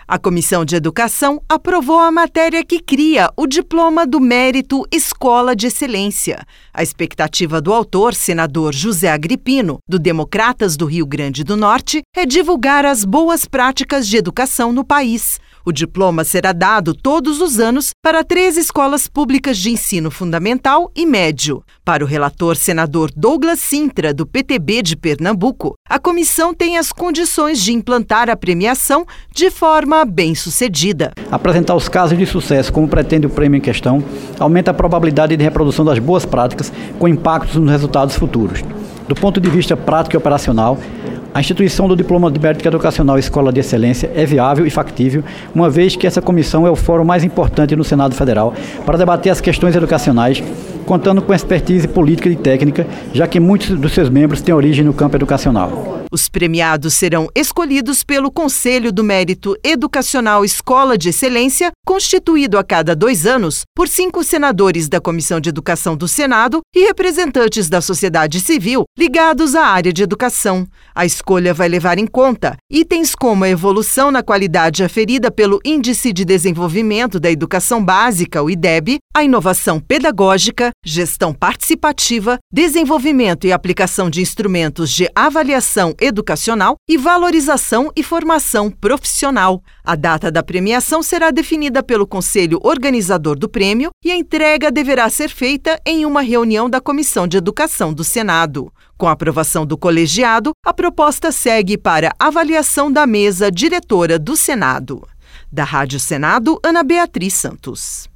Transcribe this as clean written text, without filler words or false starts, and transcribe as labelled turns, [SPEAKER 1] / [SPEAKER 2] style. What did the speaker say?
[SPEAKER 1] A Comissão de Educação aprovou a matéria que cria o Diploma do Mérito Escola de Excelência. A expectativa do autor, senador José Agripino, do Democratas do Rio Grande do Norte, é divulgar as boas práticas de educação no país. O diploma será dado todos os anos para 3 escolas públicas de ensino fundamental e médio. Para o relator senador Douglas Sintra, do PTB de Pernambuco, a comissão tem as condições de implantar a premiação de forma bem-sucedida.
[SPEAKER 2] Apresentar os casos de sucesso, como pretende o prêmio em questão, aumenta a probabilidade de reprodução das boas práticas com impactos nos resultados futuros. Do ponto de vista prático e operacional, a instituição do Diploma de Mérito Educacional Escola de Excelência é viável e factível, uma vez que essa comissão é o fórum mais importante no Senado Federal para debater as questões educacionais, contando com expertise política e técnica, já que muitos dos seus membros têm origem no campo educacional.
[SPEAKER 1] Os premiados serão escolhidos pelo Conselho do Mérito Educacional Escola de Excelência, constituído a cada 2 anos por 5 senadores da Comissão de Educação do Senado e representantes da sociedade civil ligados à área de educação. A escolha vai levar em conta itens como a evolução na qualidade aferida pelo Índice de Desenvolvimento da Educação Básica, o IDEB, a inovação pedagógica, gestão participativa, desenvolvimento e aplicação de instrumentos de avaliação educacional e valorização e formação profissional. A data da premiação será definida pelo Conselho Organizador do Prêmio e a entrega deverá ser feita em uma reunião da Comissão de Educação do Senado. Com a aprovação do colegiado, a proposta segue para avaliação da mesa diretora do Senado. Da Rádio Senado, Ana Beatriz Santos.